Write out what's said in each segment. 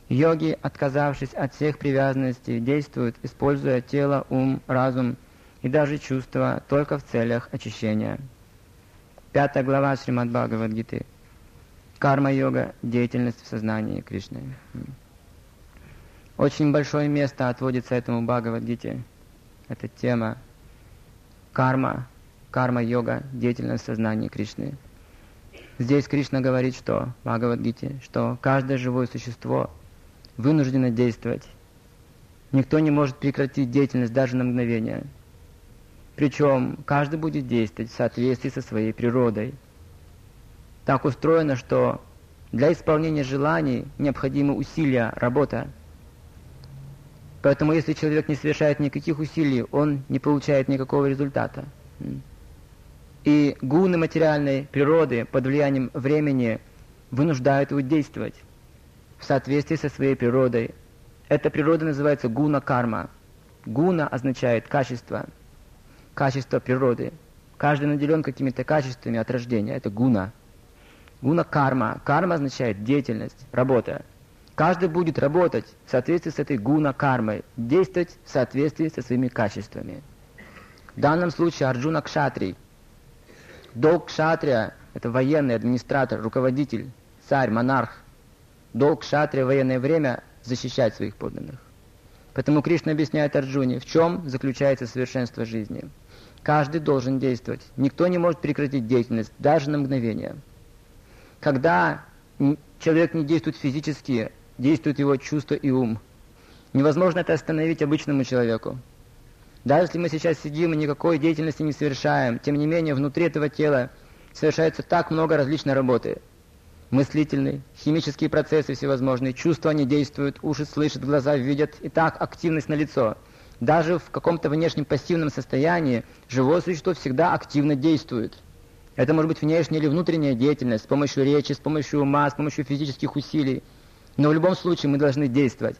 Йоги, отказавшись от всех привязанностей, действуют, используя тело, ум, разум и даже чувства только в целях очищения. 5 глава Шримад Бхагавад-гиты. Карма-йога – деятельность в сознании Кришны. Очень большое место отводится этому Бхагавад-гите. Это тема карма-йога – деятельность в сознании Кришны. Здесь Кришна говорит, что в Бхагавад-гите, что каждое живое существо вынуждено действовать. Никто не может прекратить деятельность даже на мгновение. Причем каждый будет действовать в соответствии со своей природой. Так устроено, что для исполнения желаний необходимы усилия, работа. Поэтому если человек не совершает никаких усилий, он не получает никакого результата. И гуны материальной природы под влиянием времени вынуждают его действовать в соответствии со своей природой. Эта природа называется гуна-карма. Гуна означает качество природы. Каждый наделен какими-то качествами от рождения. Это гуна. Гуна-карма. Карма означает деятельность, работа. Каждый будет работать в соответствии с этой гуна-кармой, действовать в соответствии со своими качествами. В данном случае Арджуна кшатрий. Долг кшатрия – это военный администратор, руководитель, царь, монарх. Долг кшатрия в военное время – защищать своих подданных. Поэтому Кришна объясняет Арджуне, в чем заключается совершенство жизни. Каждый должен действовать. Никто не может прекратить деятельность, даже на мгновение. Когда человек не действует физически, действуют его чувства и ум. Невозможно это остановить обычному человеку. Даже если мы сейчас сидим и никакой деятельности не совершаем, тем не менее внутри этого тела совершается так много различной работы. Мыслительные, химические процессы всевозможные, чувства не действуют, уши слышат, глаза видят, и так активность налицо. Даже в каком-то внешнем пассивном состоянии живое существо всегда активно действует. Это может быть внешняя или внутренняя деятельность, с помощью речи, с помощью ума, с помощью физических усилий. Но в любом случае мы должны действовать.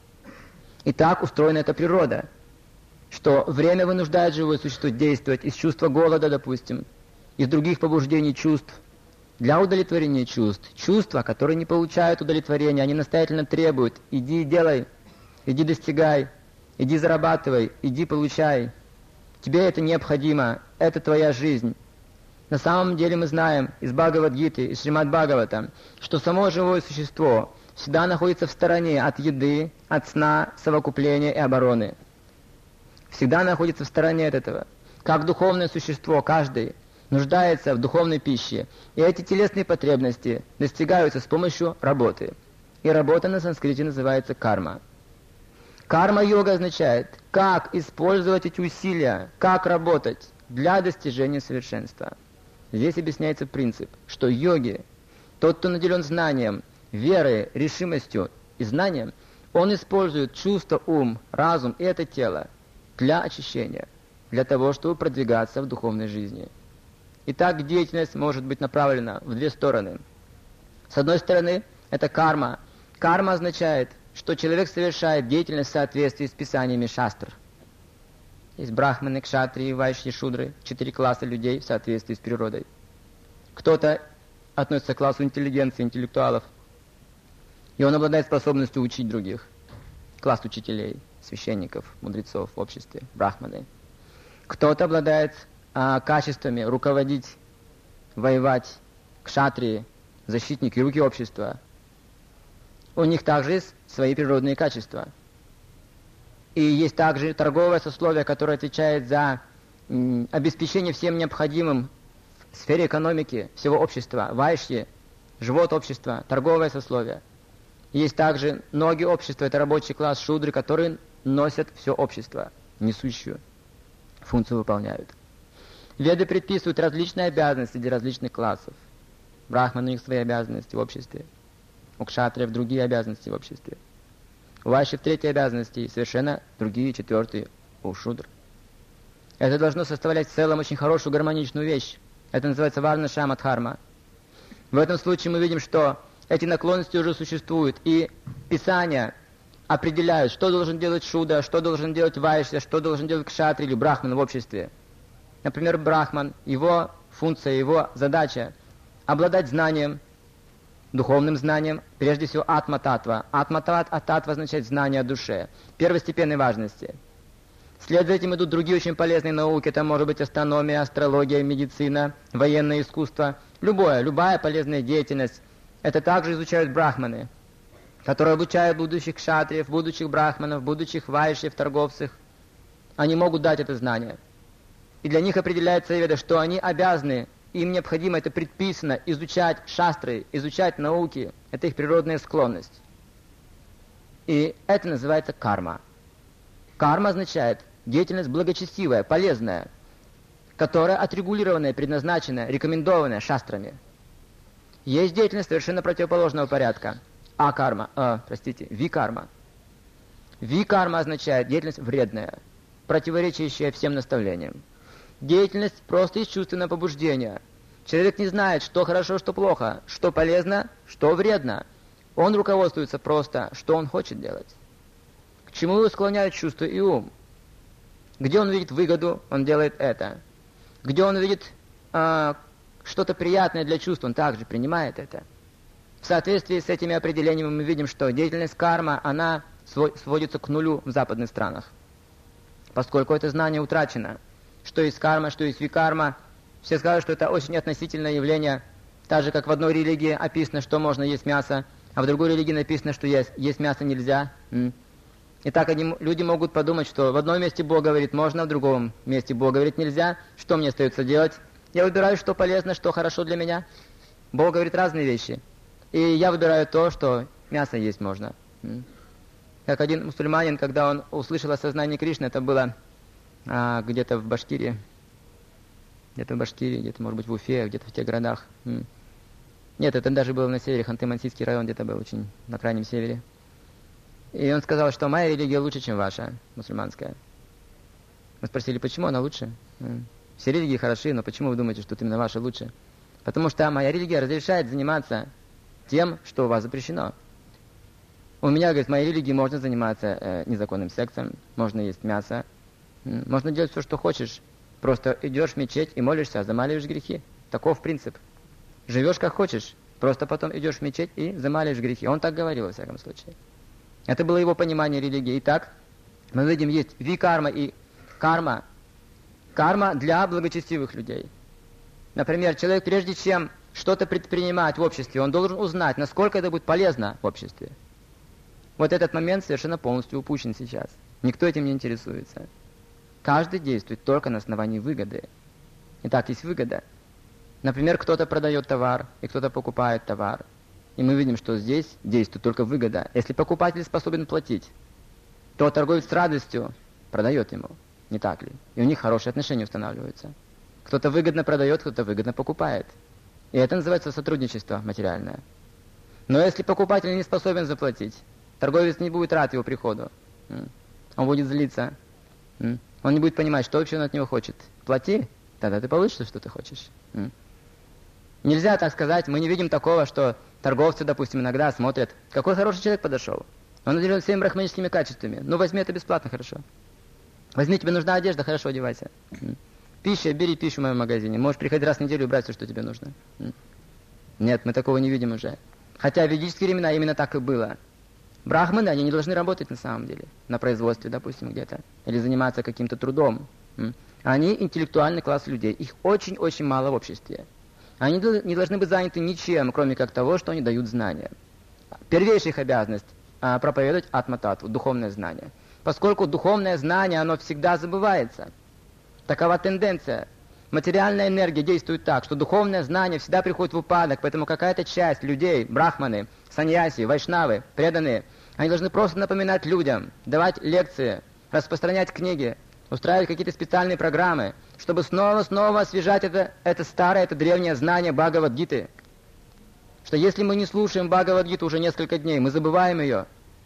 И так устроена эта природа, что время вынуждает живое существо действовать из чувства голода, допустим, из других побуждений чувств, для удовлетворения чувств. Чувства, которые не получают удовлетворения, они настоятельно требуют: иди делай, иди достигай, иди зарабатывай, иди получай. Тебе это необходимо, это твоя жизнь. На самом деле мы знаем из Бхагавад-гиты, из Шримад Бхагавата, что само живое существо всегда находится в стороне от еды, от сна, совокупления и обороны. Всегда находится в стороне от этого. Как духовное существо, каждый нуждается в духовной пище. И эти телесные потребности достигаются с помощью работы. И работа на санскрите называется карма. Карма-йога означает, как использовать эти усилия, как работать для достижения совершенства. Здесь объясняется принцип, что йоги, тот, кто наделен знанием, верой, решимостью и знанием, он использует чувство, ум, разум и это тело для очищения, для того, чтобы продвигаться в духовной жизни. Итак, деятельность может быть направлена в две стороны. С одной стороны, это карма. Карма означает, что человек совершает деятельность в соответствии с писаниями шастр. Есть брахманы, кшатрии, вайшьи, шудры, 4 класса людей в соответствии с природой. Кто-то относится к классу интеллигенции, интеллектуалов, и он обладает способностью учить других. Класс учителей, священников, мудрецов в обществе, брахманы. Кто-то обладает качествами руководить, воевать, кшатрии, защитники, руки общества. У них также есть свои природные качества. И есть также торговое сословие, которое отвечает за обеспечение всем необходимым в сфере экономики всего общества. Вайшьи, живот общества, торговое сословие. Есть также ноги общества, это рабочий класс, шудры, которые носят все общество, несущую функцию выполняют. Веды предписывают различные обязанности для различных классов. Брахманы, у них свои обязанности в обществе. У кшатриев другие обязанности в обществе. У вайшьев третьи обязанности, совершенно другие, четвертые у шудр. Это должно составлять в целом очень хорошую гармоничную вещь. Это называется варна шама дхарма. В этом случае мы видим, что эти наклонности уже существуют, и Писания определяют, что должен делать шудра, что должен делать вайшья, что должен делать кшатри или брахман в обществе. Например, брахман, его функция, его задача обладать знанием, духовным знанием, прежде всего атма-татва. Атма-татва означает знание о душе, первостепенной важности. Вслед за этим идут другие очень полезные науки, это может быть астрономия, астрология, медицина, военное искусство, любая полезная деятельность. Это также изучают брахманы, которые обучают будущих кшатриев, будущих брахманов, будущих вайшьев, торговцев. Они могут дать это знание. И для них определяется веда, что они обязаны, им необходимо, это предписано, изучать шастры, изучать науки. Это их природная склонность. И это называется карма. Карма означает деятельность благочестивая, полезная, которая отрегулированная, предназначенная, рекомендованная шастрами. Есть деятельность совершенно противоположного порядка. Викарма. Викарма означает деятельность вредная, противоречащая всем наставлениям. Деятельность просто из чувственного побуждения. Человек не знает, что хорошо, что плохо, что полезно, что вредно. Он руководствуется просто, что он хочет делать. К чему его склоняют чувства и ум? Где он видит выгоду, он делает это. Где он видит что-то приятное для чувств, он также принимает это. В соответствии с этими определениями мы видим, что деятельность карма, она сводится к нулю в западных странах. Поскольку это знание утрачено. Что есть карма, что есть викарма. Все скажут, что это очень относительное явление. Так же, как в одной религии описано, что можно есть мясо, а в другой религии написано, что есть мясо нельзя. И так люди могут подумать, что в одном месте Бог говорит можно, в другом месте Бог говорит нельзя. Что мне остается делать? Я выбираю, что полезно, что хорошо для меня. Бог говорит разные вещи. И я выбираю то, что мясо есть можно. Как один мусульманин, когда он услышал о сознании Кришны, это было где-то в Башкирии. Где-то, может быть, в Уфе, где-то в тех городах. Нет, это даже было на севере, Ханты-Мансийский район, где-то был очень на крайнем севере. И он сказал, что моя религия лучше, чем ваша, мусульманская. Мы спросили, почему она лучше? Все религии хороши, но почему вы думаете, что именно ваша лучше? Потому что моя религия разрешает заниматься тем, что у вас запрещено. У меня, говорит, в моей религии можно заниматься незаконным сексом, можно есть мясо, можно делать все, что хочешь. Просто идешь в мечеть и молишься, замаливаешь грехи. Таков принцип. Живешь как хочешь, просто потом идешь в мечеть и замаливаешь грехи. Он так говорил, во всяком случае. Это было его понимание религии. Итак, мы видим, есть викарма и карма. Карма для благочестивых людей. Например, человек, прежде чем что-то предпринимать в обществе, он должен узнать, насколько это будет полезно в обществе. Вот этот момент совершенно полностью упущен сейчас. Никто этим не интересуется. Каждый действует только на основании выгоды. Итак, есть выгода. Например, кто-то продает товар, и кто-то покупает товар. И мы видим, что здесь действует только выгода. Если покупатель способен платить, то торговец с радостью продает ему. Не так ли? И у них хорошие отношения устанавливаются. Кто-то выгодно продает, кто-то выгодно покупает. И это называется сотрудничество материальное. Но если покупатель не способен заплатить, торговец не будет рад его приходу. Он будет злиться. Он не будет понимать, что вообще он от него хочет. Плати, тогда ты получишь, что ты хочешь. Нельзя так сказать, мы не видим такого, что торговцы, допустим, иногда смотрят, какой хороший человек подошел. Он наделен всеми брахманическими качествами. Ну, возьми это бесплатно, хорошо. Возьми, тебе нужна одежда, хорошо одевайся. Пища, бери пищу в моем магазине. Можешь приходить раз в неделю и брать все, что тебе нужно. Нет, мы такого не видим уже. Хотя в ведические времена именно так и было. Брахманы, они не должны работать на самом деле. На производстве, допустим, где-то. Или заниматься каким-то трудом. Они интеллектуальный класс людей. Их очень-очень мало в обществе. Они не должны быть заняты ничем, кроме как того, что они дают знания. Первейшая их обязанность проповедовать атма-татву, духовное знание. Поскольку духовное знание, оно всегда забывается. Такова тенденция. Материальная энергия действует так, что духовное знание всегда приходит в упадок, поэтому какая-то часть людей, брахманы, саньяси, вайшнавы, преданные, они должны просто напоминать людям, давать лекции, распространять книги, устраивать какие-то специальные программы, чтобы снова освежать это старое, это древнее знание Бхагавад-гиты. Что если мы не слушаем Бхагавад-гиту уже несколько дней, мы забываем ее.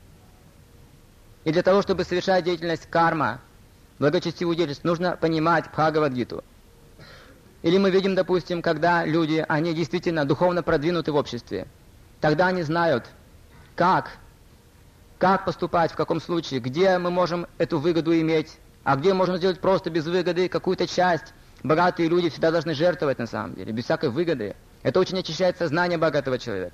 И для того, чтобы совершать деятельность карма, благочестивую деятельность, нужно понимать Бхагавад-гиту. Или мы видим, допустим, когда люди, они действительно духовно продвинуты в обществе. Тогда они знают, как поступать, в каком случае, где мы можем эту выгоду иметь, а где можем сделать просто без выгоды какую-то часть. Богатые люди всегда должны жертвовать на самом деле, без всякой выгоды. Это очень очищает сознание богатого человека.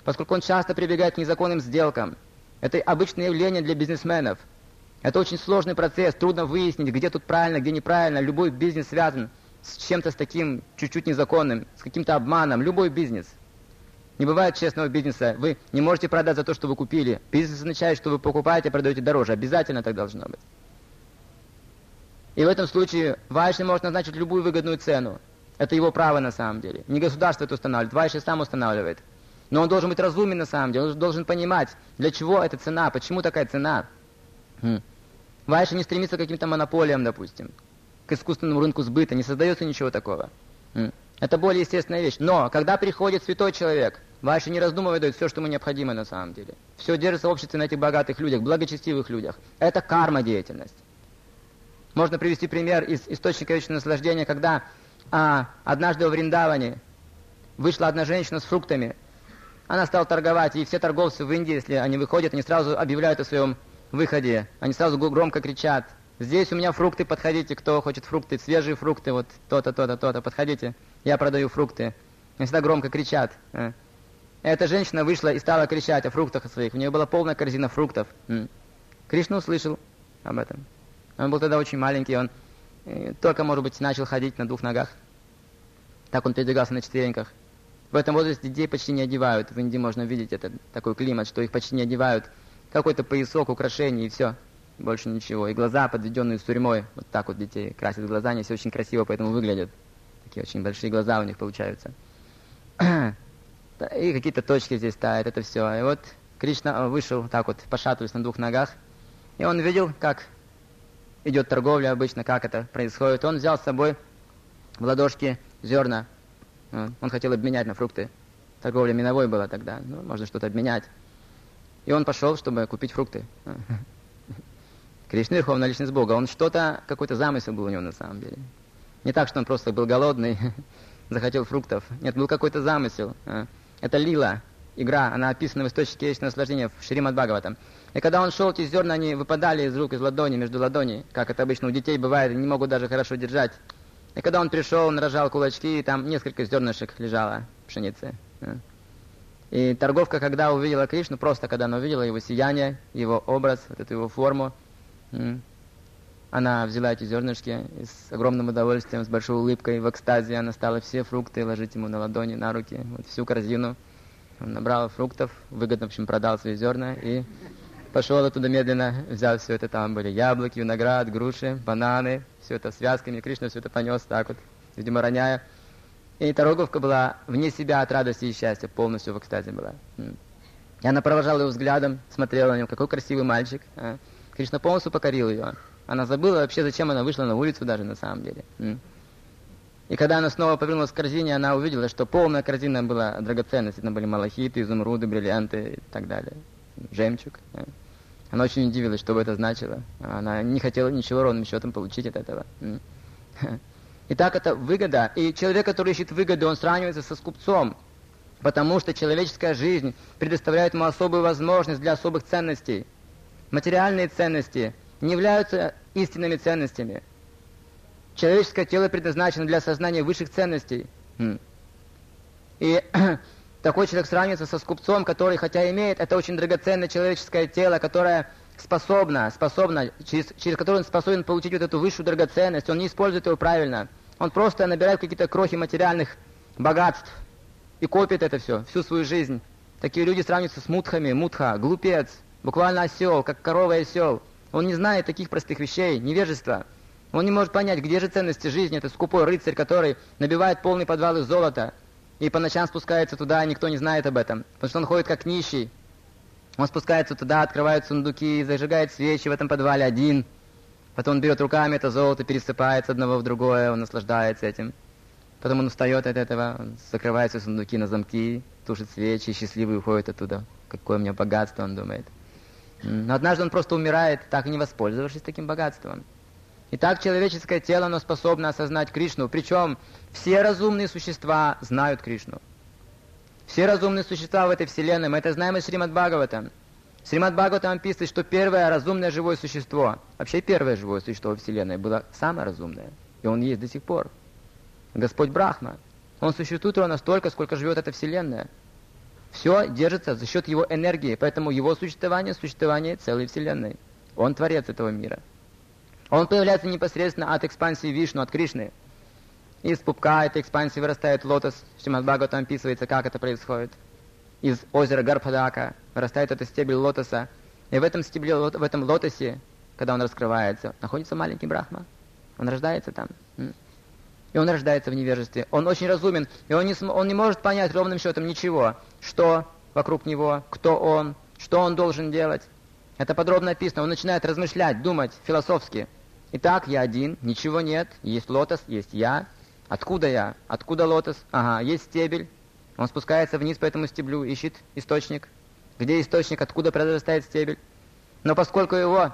поскольку он часто прибегает к незаконным сделкам. Это обычное явление для бизнесменов. Это очень сложный процесс, трудно выяснить, где тут правильно, где неправильно. Любой бизнес связан с чем-то с таким чуть-чуть незаконным, с каким-то обманом. Любой бизнес. Не бывает честного бизнеса. Вы не можете продать за то, что вы купили. Бизнес означает, что вы покупаете, продаете дороже. Обязательно так должно быть. И в этом случае Вайши может назначить любую выгодную цену. Это его право на самом деле. Не государство это устанавливает, Вайши сам устанавливает. Но он должен быть разумен на самом деле. Он должен понимать, для чего эта цена, почему такая цена. Вайши не стремится к каким-то монополиям, допустим, к искусственному рынку сбыта. Не создается ничего такого. Это более естественная вещь. Но когда приходит святой человек, Вайши не раздумывает, дает все, что ему необходимо на самом деле. Все держится в обществе на этих богатых людях, благочестивых людях. Это карма-деятельность. Можно привести пример из источника вечного наслаждения, когда однажды во Вриндаване вышла одна женщина с фруктами. Она стала торговать, и все торговцы в Индии, если они выходят, они сразу объявляют о своем выходе. Они сразу громко кричат: «Здесь у меня фрукты, подходите, кто хочет фрукты, свежие фрукты, вот то-то, то-то, то-то, подходите, я продаю фрукты». Они всегда громко кричат. Эта женщина вышла и стала кричать о фруктах своих. У нее была полная корзина фруктов. Кришна услышал об этом. Он был тогда очень маленький, он только, может быть, начал ходить на 2 ногах. Так он передвигался на 4. В этом возрасте детей почти не одевают. В Индии можно видеть такой климат, что их почти не одевают. Какой-то поясок, украшение и все. Больше ничего. И глаза, подведенные сурьмой. Вот так вот детей красят глаза, они все очень красиво поэтому выглядят. Такие очень большие глаза у них получаются. И какие-то точки здесь ставят, это все. И вот Кришна вышел так вот, пошатываясь на 2 ногах. И он видел, как идет торговля обычно, как это происходит. Он взял с собой в ладошки зерна. Он хотел обменять на фрукты. Торговля миновой была тогда. Можно что-то обменять. И он пошел, чтобы купить фрукты. Кришна — верховная личность Бога. Он какой-то замысел был у него на самом деле. Не так, что он просто был голодный, захотел фруктов. Нет, был какой-то замысел. Это лила, игра, она описана в источнике вечного наслаждения в Шримад Бхагаватам. И когда он шел, эти зерна, они выпадали из рук, из ладони, между ладоней, как это обычно у детей бывает, не могут даже хорошо держать. И когда он пришел, он разжал кулачки, и там несколько зернышек лежало пшеницы. И торговка, когда увидела Кришну, просто когда она увидела его сияние, его образ, вот эту его форму, она взяла эти зернышки и с огромным удовольствием, с большой улыбкой, в экстазе она стала все фрукты ложить ему на ладони, на руки, вот всю корзину. Он набрал фруктов, выгодно, в общем, продал свои зерна и пошел оттуда медленно, взял все это, там были яблоки, виноград, груши, бананы, все это связками. Кришна все это понес так вот, видимо, роняя. И торговка была вне себя от радости и счастья, полностью в экстазе была. И она провожала его взглядом, смотрела на него, какой красивый мальчик. Кришна полностью покорил ее. Она забыла вообще, зачем она вышла на улицу даже на самом деле. И когда она снова повернулась к корзине, она увидела, что полная корзина была драгоценностей. Там были малахиты, изумруды, бриллианты и так далее. Жемчуг. Она очень удивилась, что бы это значило. Она не хотела ничего ровным счетом получить от этого. Итак, это выгода. И человек, который ищет выгоду, он сравнивается со скупцом. Потому что человеческая жизнь предоставляет ему особую возможность для особых ценностей. Материальные ценности не являются истинными ценностями. Человеческое тело предназначено для осознания высших ценностей. И такой человек сравнивается со скупцом, который, хотя имеет это очень драгоценное человеческое тело, которое способно, через которое он способен получить вот эту высшую драгоценность, он не использует его правильно. Он просто набирает какие-то крохи материальных богатств и копит это все, всю свою жизнь. Такие люди сравниваются с мудхами. Мудха — глупец, буквально осел, как корова и осел. Он не знает таких простых вещей, невежества. Он не может понять, где же ценности жизни. Это скупой рыцарь, который набивает полные подвалы золота и по ночам спускается туда, и никто не знает об этом, потому что он ходит как нищий. Он спускается туда, открывает сундуки, зажигает свечи в этом подвале один. Потом он берет руками это золото, пересыпает с одного в другое, он наслаждается этим. Потом он устает от этого, он закрывает все сундуки на замки, тушит свечи, счастливый уходит оттуда. Какое у меня богатство, он думает. Но однажды он просто умирает, так и не воспользовавшись таким богатством. Итак, человеческое тело, оно способно осознать Кришну. Причем все разумные существа знают Кришну. Все разумные существа в этой вселенной, мы это знаем из Шримад Бхагаватам. В Шримад Бхагаватам описывается, что первое разумное живое существо, вообще первое живое существо во вселенной было самое разумное. И он есть до сих пор. Господь Брахма. Он существует ровно столько, сколько живет эта вселенная. Все держится за счет его энергии, поэтому его существование – существование целой Вселенной. Он творец этого мира. Он появляется непосредственно от экспансии Вишну, от Кришны. Из пупка этой экспансии вырастает лотос. В Шримад Бхагаватам описывается, как это происходит. Из озера Гарбхадака вырастает этот стебель лотоса. И в этом стебле, в этом лотосе, когда он раскрывается, находится маленький Брахма. Он рождается там. И он рождается в невежестве. Он очень разумен, и он не может понять ровным счетом ничего. Что вокруг него, кто он, что он должен делать. Это подробно описано. Он начинает размышлять, думать философски. Итак, я один, ничего нет, есть лотос, есть я. Откуда я? Откуда лотос? Ага, есть стебель. Он спускается вниз по этому стеблю, ищет источник. Где источник, откуда произрастает стебель? Но поскольку его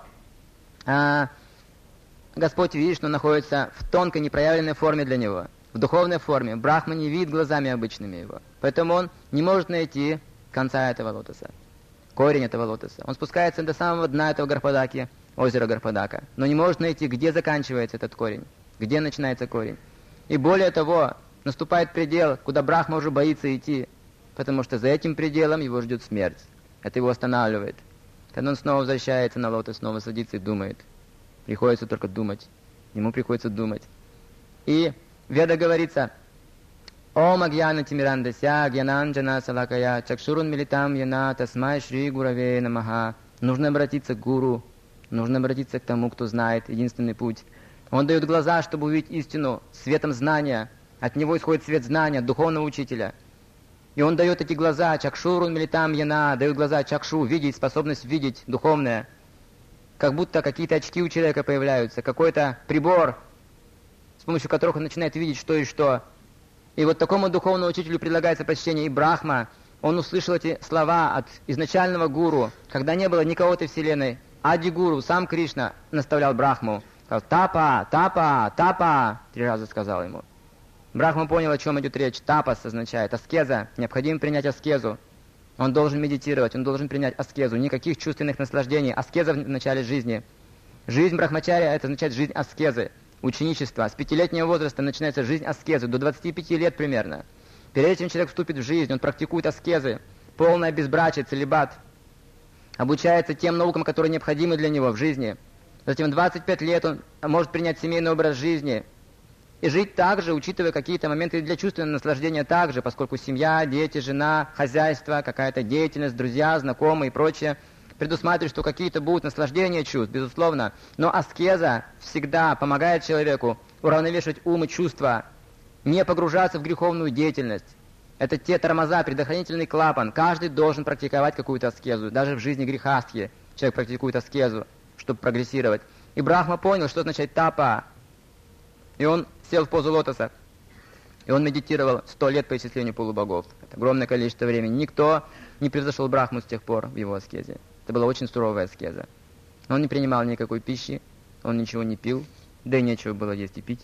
Господь Вишну находится в тонкой, непроявленной форме для него, в духовной форме, Брахма не видит глазами обычными его. Поэтому он не может найти конца этого лотоса, корень этого лотоса. Он спускается до самого дна этого Гарбхадаки, озера Гарбхадака, но не может найти, где заканчивается этот корень, где начинается корень. И более того, наступает предел, куда Брахма уже боится идти, потому что за этим пределом его ждет смерть. Это его останавливает. Когда он снова возвращается на лотос, снова садится и думает. Приходится только думать. Ему приходится думать. И в Ведах говорится: Ом агьяна тимирандася гьянанджана салакая чакшурун милитам яна тасмай шри гураве намаха. Нужно обратиться к гуру, нужно обратиться к тому, кто знает единственный путь. Он дает глаза, чтобы увидеть истину, светом знания. От него исходит свет знания, духовного учителя. И он дает эти глаза, чакшурун милитам яна, дает глаза чакшу, видеть, способность видеть, духовное. Как будто какие-то очки у человека появляются, какой-то прибор, с помощью которых он начинает видеть что и что. И вот такому духовному учителю предлагается почтение. И Брахма, он услышал эти слова от изначального гуру, когда не было никого в Вселенной. Ади-гуру, сам Кришна наставлял Брахму. Сказал: «Тапа, тапа, тапа», 3 раза сказал ему. Брахма понял, о чем идет речь. Тапас означает аскеза, необходимо принять аскезу. Он должен медитировать, он должен принять аскезу, никаких чувственных наслаждений. Аскеза в начале жизни. Жизнь брахмачария — это означает жизнь аскезы, ученичество. С 5-летнего возраста начинается жизнь аскезы, до 25 лет примерно. Перед чем человек вступит в жизнь, он практикует аскезы, полное безбрачие, целибат. Обучается тем наукам, которые необходимы для него в жизни. Затем 25 лет он может принять семейный образ жизни. И жить также, учитывая какие-то моменты для чувственного наслаждения также, поскольку семья, дети, жена, хозяйство, какая-то деятельность, друзья, знакомые и прочее предусматривают, что какие-то будут наслаждения чувств, безусловно. Но аскеза всегда помогает человеку уравновешивать ум и чувства, не погружаться в греховную деятельность. Это те тормоза, предохранительный клапан. Каждый должен практиковать какую-то аскезу. Даже в жизни грехастхи человек практикует аскезу, чтобы прогрессировать. И Брахма понял, что означает тапа. И он сел в позу лотоса. И он медитировал 100 лет по исчислению полубогов. Это огромное количество времени. Никто не превзошел Брахму с тех пор в его аскезе. Это была очень суровая аскеза. Он не принимал никакой пищи, он ничего не пил, да и нечего было есть и пить.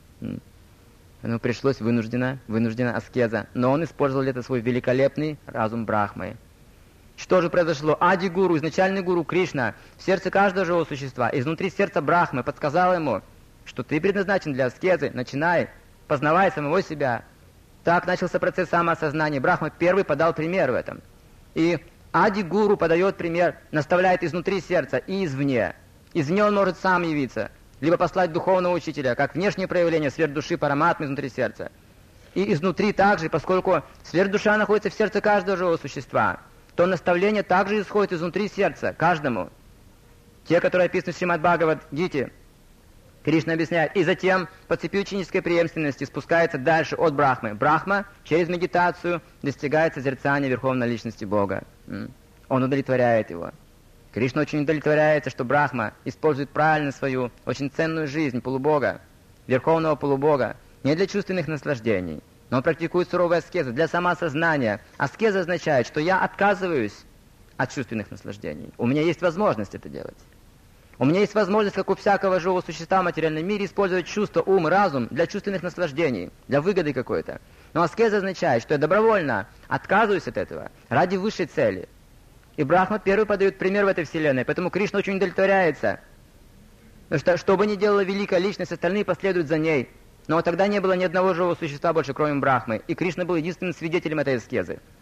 Ему пришлось вынуждена аскеза. Но он использовал это свой великолепный разум Брахмы. Что же произошло? Ади-гуру, изначальный гуру Кришна, в сердце каждого живого существа, изнутри сердца Брахмы подсказал ему, что ты предназначен для аскезы, начинай, познавай самого себя. Так начался процесс самоосознания. Брахма первый подал пример в этом. И Ади-гуру подает пример, наставляет изнутри сердца и извне. Извне он может сам явиться, либо послать духовного учителя, как внешнее проявление сверхдуши Параматмы изнутри сердца. И изнутри также, поскольку сверхдуша находится в сердце каждого живого существа, то наставление также исходит изнутри сердца, каждому. Те, которые описаны в Шримад Бхагавад-гите, Кришна объясняет, и затем по цепи ученической преемственности спускается дальше от Брахмы. Брахма через медитацию достигает созерцания Верховной Личности Бога. Он удовлетворяет его. Кришна очень удовлетворяется, что Брахма использует правильно свою очень ценную жизнь полубога, Верховного полубога, не для чувственных наслаждений, но он практикует суровую аскезу для самоосознания. Аскеза означает, что я отказываюсь от чувственных наслаждений. У меня есть возможность это делать. У меня есть возможность, как у всякого живого существа в материальном мире, использовать чувство, ум, разум для чувственных наслаждений, для выгоды какой-то. Но аскеза означает, что я добровольно отказываюсь от этого ради высшей цели. И Брахма первый подает пример в этой вселенной, поэтому Кришна очень удовлетворяется. Потому что, что бы ни делала великая личность, остальные последуют за ней. Но тогда не было ни одного живого существа больше, кроме Брахмы. И Кришна был единственным свидетелем этой аскезы.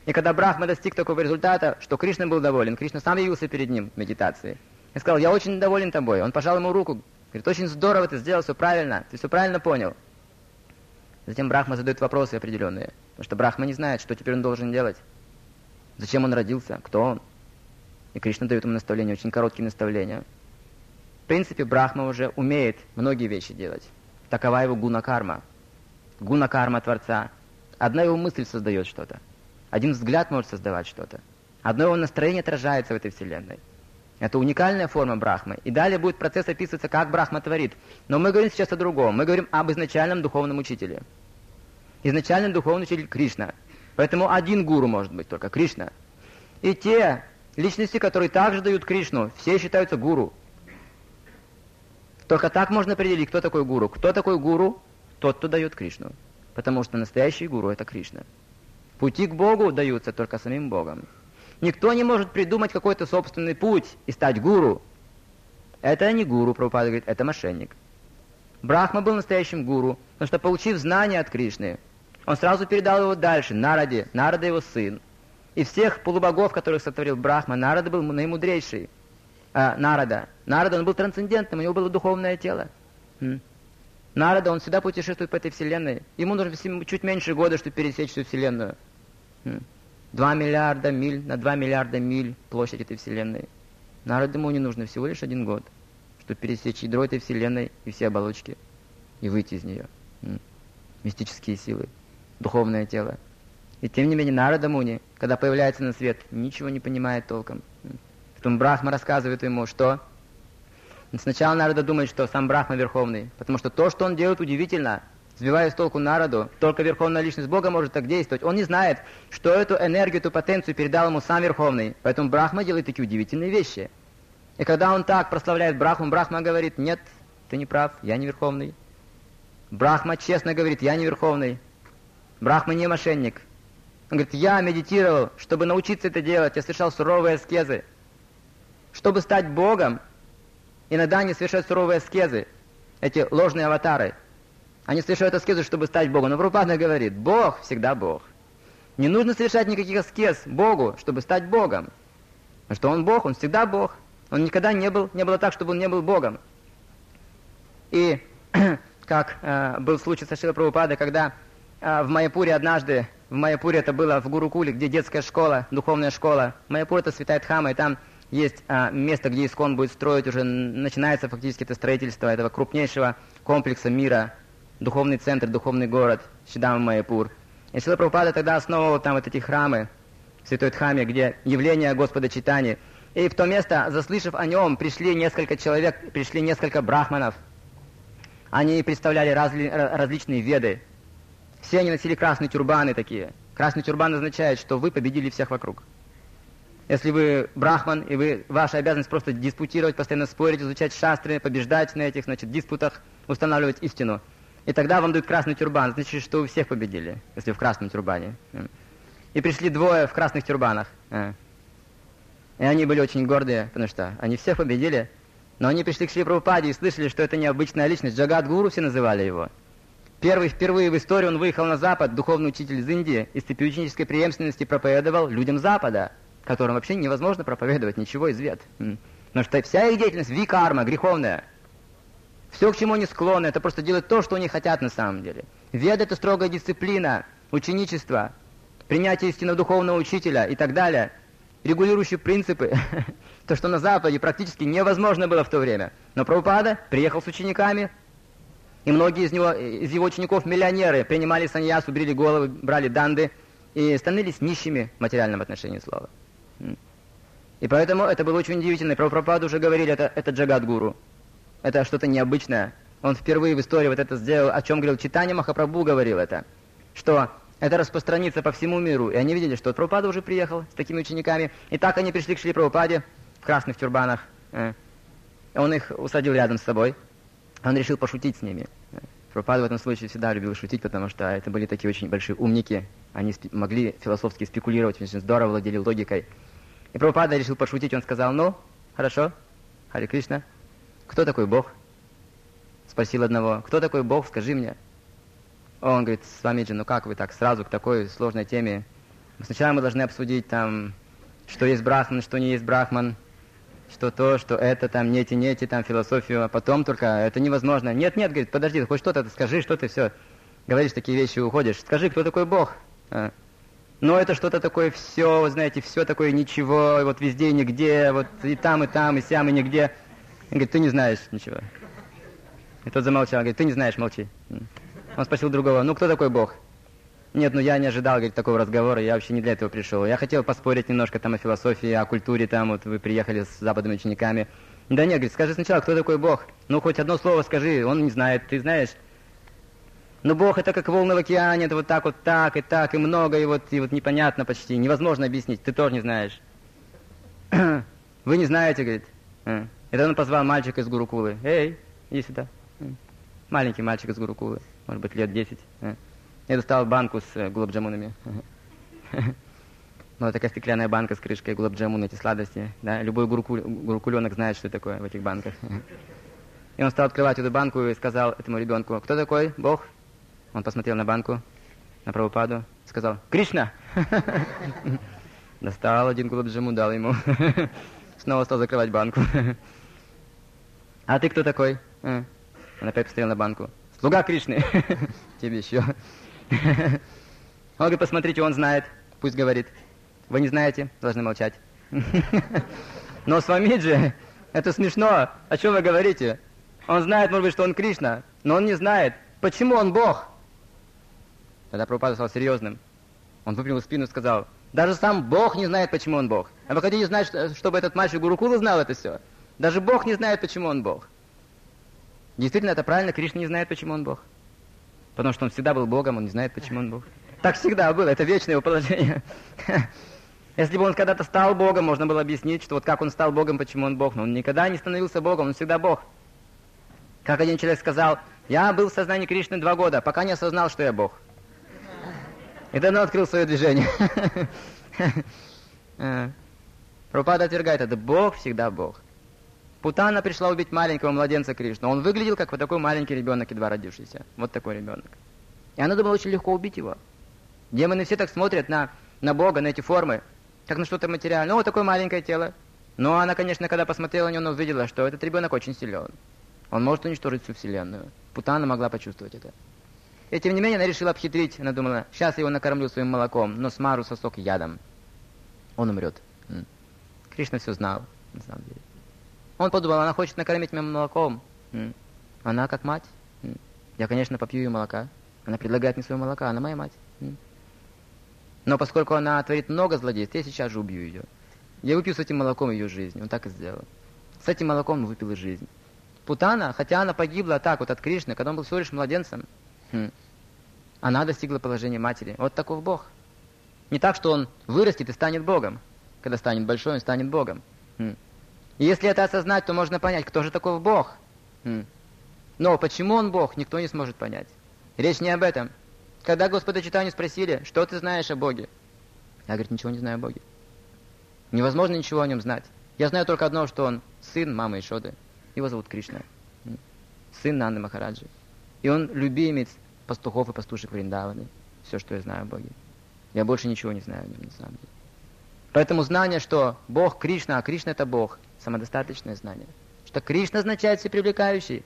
И когда Брахма достиг такого результата, что Кришна был доволен, Кришна сам явился перед ним в медитации. И сказал: я очень доволен тобой. Он пожал ему руку. Говорит: очень здорово ты сделал, все правильно, ты все правильно понял. Затем Брахма задает вопросы определенные. Потому что Брахма не знает, что теперь он должен делать. Зачем он родился, кто он. И Кришна дает ему наставления, очень короткие наставления. В принципе, Брахма уже умеет многие вещи делать. Такова его гуна-карма. Гуна-карма Творца. Одна его мысль создает что-то. Один взгляд может создавать что-то. Одно его настроение отражается в этой вселенной. Это уникальная форма Брахмы. И далее будет процесс описываться, как Брахма творит. Но мы говорим сейчас о другом. Мы говорим об изначальном духовном учителе. Изначальный духовный учитель Кришна. Поэтому один гуру может быть только Кришна. И те личности, которые также дают Кришну, все считаются гуру. Только так можно определить, кто такой гуру. Кто такой гуру? Тот, кто дает Кришну. Потому что настоящий гуру — это Кришна. Пути к Богу даются только самим Богом. Никто не может придумать какой-то собственный путь и стать гуру. Это не гуру, Прабхупада говорит, это мошенник. Брахма был настоящим гуру, потому что, получив знания от Кришны, он сразу передал его дальше, Нараде. Нарада его сын. Из всех полубогов, которых сотворил Брахма, Нарада был наимудрейший. Нарада, он был трансцендентным, у него было духовное тело. Нарада, он всегда путешествует по этой вселенной. Ему нужно чуть меньше года, чтобы пересечь всю вселенную. 2 миллиарда миль на 2 миллиарда миль площадь этой вселенной. Нараде ему не нужно всего лишь 1 год, чтобы пересечь ядро этой вселенной и все оболочки, и выйти из нее. Мистические силы, духовное тело. И тем не менее Нарада Муни, когда появляется на свет, ничего не понимает толком. Потом Брахма рассказывает ему, что... Сначала Нарада думает, что сам Брахма верховный, потому что то, что он делает, удивительно. Сбивая с толку Нараду, только верховная личность Бога может так действовать. Он не знает, что эту энергию, эту потенцию передал ему сам Верховный. Поэтому Брахма делает такие удивительные вещи. И когда он так прославляет Брахму, Брахма говорит: нет, ты не прав, я не Верховный. Брахма честно говорит: я не Верховный. Брахма не мошенник. Он говорит: я медитировал, чтобы научиться это делать, я совершал суровые аскезы. Чтобы стать Богом, иногда они совершают суровые аскезы, эти ложные аватары. Они совершают аскезы, чтобы стать Богом. Но Прабхупада говорит: Бог всегда Бог. Не нужно совершать никаких аскез Богу, чтобы стать Богом. Потому что Он Бог, Он всегда Бог. Он никогда не было так, чтобы Он не был Богом. И как был случай со Шрилой Прабхупадой, когда в Майяпуре однажды, в Майяпуре это было в Гурукуле, где детская школа, духовная школа. Майяпур — это святая Дхама, и там есть место, где Искон будет строить, уже начинается фактически это строительство этого крупнейшего комплекса мира, духовный центр, духовный город Шидама Майяпур. И Шрила Прабхупада тогда основывал там вот эти храмы в Святой Дхаме, где явление Господа Чайтаньи. И в то место, заслышав о нем, пришли несколько человек, пришли несколько брахманов. Они представляли различные веды. Все они носили красные тюрбаны такие. Красный тюрбан означает, что вы победили всех вокруг. Если вы брахман, и ваша обязанность просто диспутировать, постоянно спорить, изучать шастры, побеждать на этих, диспутах, устанавливать истину. И тогда вам дают красный тюрбан, значит, что вы всех победили, если в красном тюрбане. И пришли двое в красных тюрбанах. И они были очень гордые, потому что они всех победили. Но они пришли к Шри Прабхупаде и слышали, что это необычная личность. Джагат-гуру все называли его. Впервые в истории он выехал на Запад, духовный учитель из Индии, и с степеученической преемственности проповедовал людям Запада, которым вообще невозможно проповедовать ничего из вед. Потому что вся их деятельность викарма, греховная. Все, к чему они склонны, это просто делать то, что они хотят на самом деле. Веда — это строгая дисциплина, ученичество, принятие истинного духовного учителя и так далее. Регулирующие принципы. То, что на Западе практически невозможно было в то время. Но Прабхупада приехал с учениками, и многие из его учеников, миллионеры, принимали саньясу, брили головы, брали данды и становились нищими в материальном отношении слова. И поэтому это было очень удивительно. Про Прабхупаду уже говорили, это Джагат-гуру. Это что-то необычное. Он впервые в истории вот это сделал, о чем говорил Чайтанья Махапрабху, говорил это. Что это распространится по всему миру. И они видели, что Прабхупада уже приехал с такими учениками. И так они пришли к Шри Прабхупаде в красных тюрбанах. Он их усадил рядом с собой. Он решил пошутить с ними. Прабхупада в этом случае всегда любил шутить, потому что это были такие очень большие умники. Они могли философски спекулировать, очень здорово владели логикой. И Прабхупада решил пошутить. Он сказал: ну, хорошо, Харе Кришна. Кто такой Бог? Спросил одного. Кто такой Бог, скажи мне. Он говорит: Свамиджи, ну как вы так сразу к такой сложной теме? Сначала мы должны обсудить там, что есть брахман, что не есть брахман, что то, что это, там, нети, там, философию, а потом только это невозможно. Нет, говорит, подожди, хоть что-то скажи, что ты все говоришь такие вещи и уходишь. Скажи, кто такой Бог? Но это что-то такое все, вы знаете, все такое ничего, вот везде и нигде, вот и там, и сям, и нигде. Он говорит, ты не знаешь ничего. И тот замолчал, говорит, ты не знаешь, молчи. Он спросил другого, ну кто такой Бог? Нет, я не ожидал, говорит, такого разговора, я вообще не для этого пришел. Я хотел поспорить немножко там о философии, о культуре, там, вот вы приехали с западными учениками. Да нет, говорит, скажи сначала, кто такой Бог? Ну, хоть одно слово скажи, он не знает, ты знаешь. Но Бог это как волны в океане, это вот так, и много, и вот непонятно почти, невозможно объяснить, ты тоже не знаешь. Вы не знаете, говорит. И тогда он позвал мальчика из Гурукулы. Эй, иди сюда. Маленький мальчик из Гурукулы, может быть, лет 10. Я достал банку с гулаб-джамунами. Вот такая стеклянная банка с крышкой, гулаб-джамун, эти сладости. Да? Любой гурукуленок знает, что такое в этих банках. И он стал открывать эту банку и сказал этому ребенку, кто такой? Бог? Он посмотрел на банку, на Прабхупаду, сказал, Кришна! Достал один гулаб-джамун, дал ему. Снова стал закрывать банку. А ты кто такой? Он опять посмотрел на банку. Слуга Кришны. Тебе еще. Он говорит, посмотрите, он знает, пусть говорит. Вы не знаете, должны молчать. Но Свамиджи, это смешно. О чем вы говорите? Он знает, может быть, что он Кришна, но он не знает, почему он Бог. Тогда Прабхупада стал серьезным. Он выпрямил спину и сказал, даже сам Бог не знает, почему он Бог. А вы хотите знать, чтобы этот мальчик Гурукулы знал это все? Даже Бог не знает, почему он Бог. Действительно, это правильно, Кришна не знает, почему он Бог. Потому что он всегда был Богом, он не знает, почему он Бог. Так всегда было, это вечное его положение. Если бы он когда-то стал Богом, можно было объяснить, что вот как он стал Богом, почему он Бог. Но он никогда не становился Богом, он всегда Бог. Как один человек сказал, я был в сознании Кришны 2 года, пока не осознал, что я Бог. И тогда он открыл свое движение. Прабхупада отвергает это. Бог всегда Бог. Путана пришла убить маленького младенца Кришну. Он выглядел как вот такой маленький ребенок, едва родившийся. Вот такой ребенок. И она думала очень легко убить его. Демоны все так смотрят на Бога, на эти формы, как на что-то материальное. Ну, вот такое маленькое тело. Но она, конечно, когда посмотрела на него, она увидела, что этот ребенок очень силен. Он может уничтожить всю Вселенную. Путана могла почувствовать это. И тем не менее она решила обхитрить. Она думала, сейчас я его накормлю своим молоком, но смару сосок ядом. Он умрет. Кришна все знал, на самом деле. Он подумал, она хочет накормить меня молоком. Она как мать. Я, конечно, попью ее молока. Она предлагает мне свое молоко, она моя мать. Но поскольку она творит много злодейств, я сейчас же убью ее. Я выпью с этим молоком ее жизнь. Он так и сделал. С этим молоком он выпил и жизнь. Путана, хотя она погибла так вот от Кришны, когда он был всего лишь младенцем, она достигла положения матери. Вот таков Бог. Не так, что он вырастет и станет Богом. Когда станет большой, он станет Богом. И если это осознать, то можно понять, кто же такой Бог. Но почему он Бог, никто не сможет понять. Речь не об этом. Когда Господа Чайтанью спросили, что ты знаешь о Боге? Я, говорит, ничего не знаю о Боге. Невозможно ничего о нем знать. Я знаю только одно, что он сын мамы Ишоды. Его зовут Кришна. Сын Нанды Махараджи. И он любимец пастухов и пастушек Вриндаваны. Все, что я знаю о Боге. Я больше ничего не знаю о нем, на самом деле. Поэтому знание, что Бог Кришна, а Кришна это Бог, самодостаточное знание. Что Кришна означает всепривлекающий.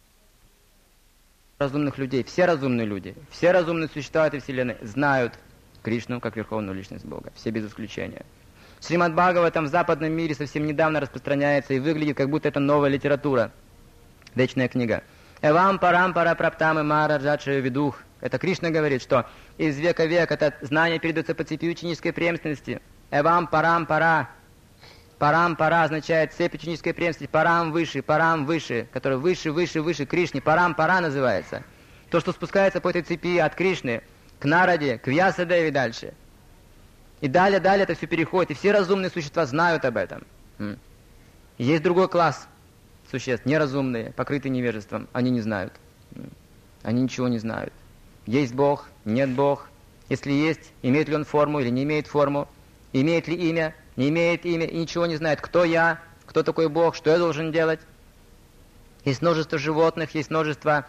Разумных людей, все разумные люди, все разумные существа этой вселенной знают Кришну как верховную личность Бога. Все без исключения. Шримад Бхагаватам в западном мире совсем недавно распространяется и выглядит, как будто это новая литература. Вечная книга. Эвам парам пара праптам мараджачаю видух. Это Кришна говорит, что из века в век это знание передается по цепи ученической преемственности. Эвам парам пара. Парам пара означает цепь ученической преемственности. Парам выше, который выше Кришне. Парам пара называется. То, что спускается по этой цепи от Кришны к Нараде, к Вьясадеве дальше. И далее это все переходит. И все разумные существа знают об этом. Есть другой класс существ, неразумные, покрытые невежеством. Они не знают. Они ничего не знают. Есть Бог, нет Бог. Если есть, имеет ли он форму или не имеет форму. Имеет ли имя, не имеет имя и ничего не знает. Кто я, кто такой Бог, что я должен делать. Есть множество животных, есть множество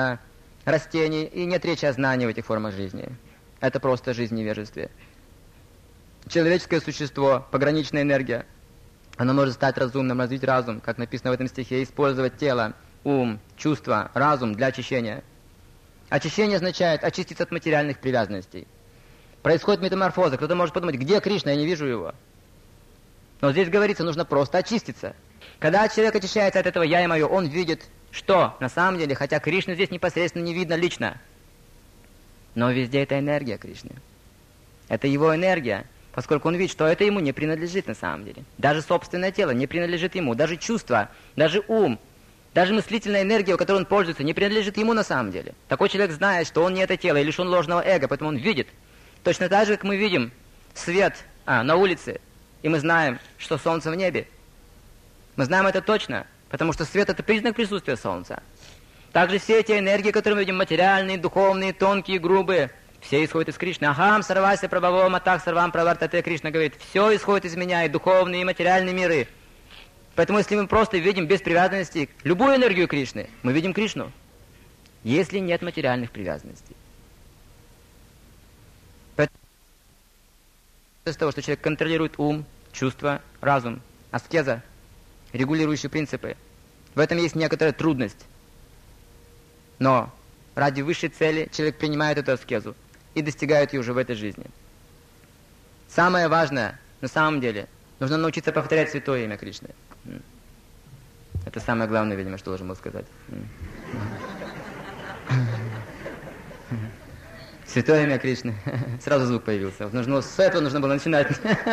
растений. И нет речи о знании в этих формах жизни. Это просто жизнь в невежестве. человеческое существо, пограничная энергия, оно может стать разумным, развить разум, как написано в этом стихе, использовать тело, ум, чувства, разум для очищения. Очищение означает очиститься от материальных привязанностей. Происходит метаморфоза. Кто-то может подумать, где Кришна, я не вижу его. Но здесь говорится, нужно просто очиститься. Когда человек очищается от этого «я» и «моё», он видит, что на самом деле, хотя Кришна здесь непосредственно не видно лично, но везде это энергия Кришны. Это его энергия, поскольку он видит, что это ему не принадлежит на самом деле. Даже собственное тело не принадлежит ему, даже чувства, даже ум, даже мыслительная энергия, которой он пользуется, не принадлежит ему на самом деле. Такой человек знает, что он не это тело и лишен ложного эго, поэтому он видит. Точно так же, как мы видим свет на улице, и мы знаем, что солнце в небе. Мы знаем это точно, потому что свет — это признак присутствия солнца. Также все эти энергии, которые мы видим, материальные, духовные, тонкие, грубые, все исходят из Кришны. Ахам сарвася прабхаво матах сарвам правартате. Кришна говорит, все исходит из меня, и духовные, и материальные миры. Поэтому если мы просто видим без привязанности любую энергию Кришны, мы видим Кришну, если нет материальных привязанностей. Поэтому из того, что человек контролирует ум, чувства, разум, аскеза, регулирующие принципы, в этом есть некоторая трудность. Но ради высшей цели человек принимает эту аскезу и достигает ее уже в этой жизни. Самое важное, на самом деле, нужно научиться повторять святое имя Кришны. Это самое главное, видимо, что должен был сказать. Святое имя Кришны. Сразу звук появился. С этого нужно было начинать.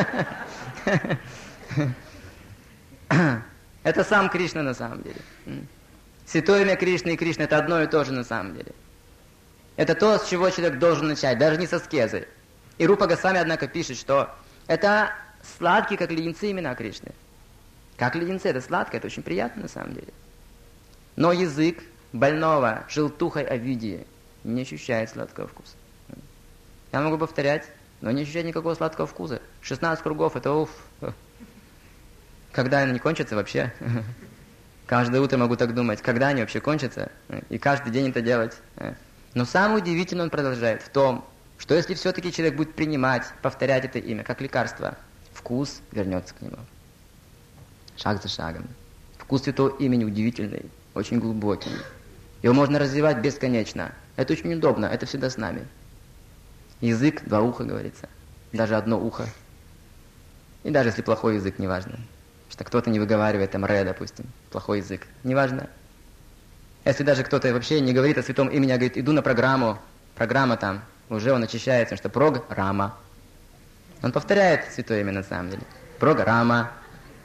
Это сам Кришна на самом деле. Святое имя Кришны и Кришна — это одно и то же на самом деле. Это то, с чего человек должен начать, даже не со аскезы. И Рупа Госвами, однако, пишет, что это сладкие, как леденцы, имена Кришны. Как леденцы, это сладко, это очень приятно на самом деле. Но язык больного желтухой авидии не ощущает сладкого вкуса. Я могу повторять, но не ощущать никакого сладкого вкуса. 16 кругов — это уф. Когда они кончатся вообще? Каждое утро могу так думать, когда они вообще кончатся? И каждый день это делать. Но самое удивительное он продолжает в том, что если все-таки человек будет принимать, повторять это имя, как лекарство, вкус вернется к нему. Шаг за шагом. Вкус святого имени удивительный, очень глубокий. Его можно развивать бесконечно. Это очень удобно, это всегда с нами. Язык, два уха, говорится. Даже одно ухо. И даже если плохой язык, неважно. Что кто-то не выговаривает там «ре», допустим, плохой язык. Неважно. Если даже кто-то вообще не говорит о святом имени, а говорит, иду на программа там, уже он очищается, что программа. Он повторяет святое имя на самом деле. Программа.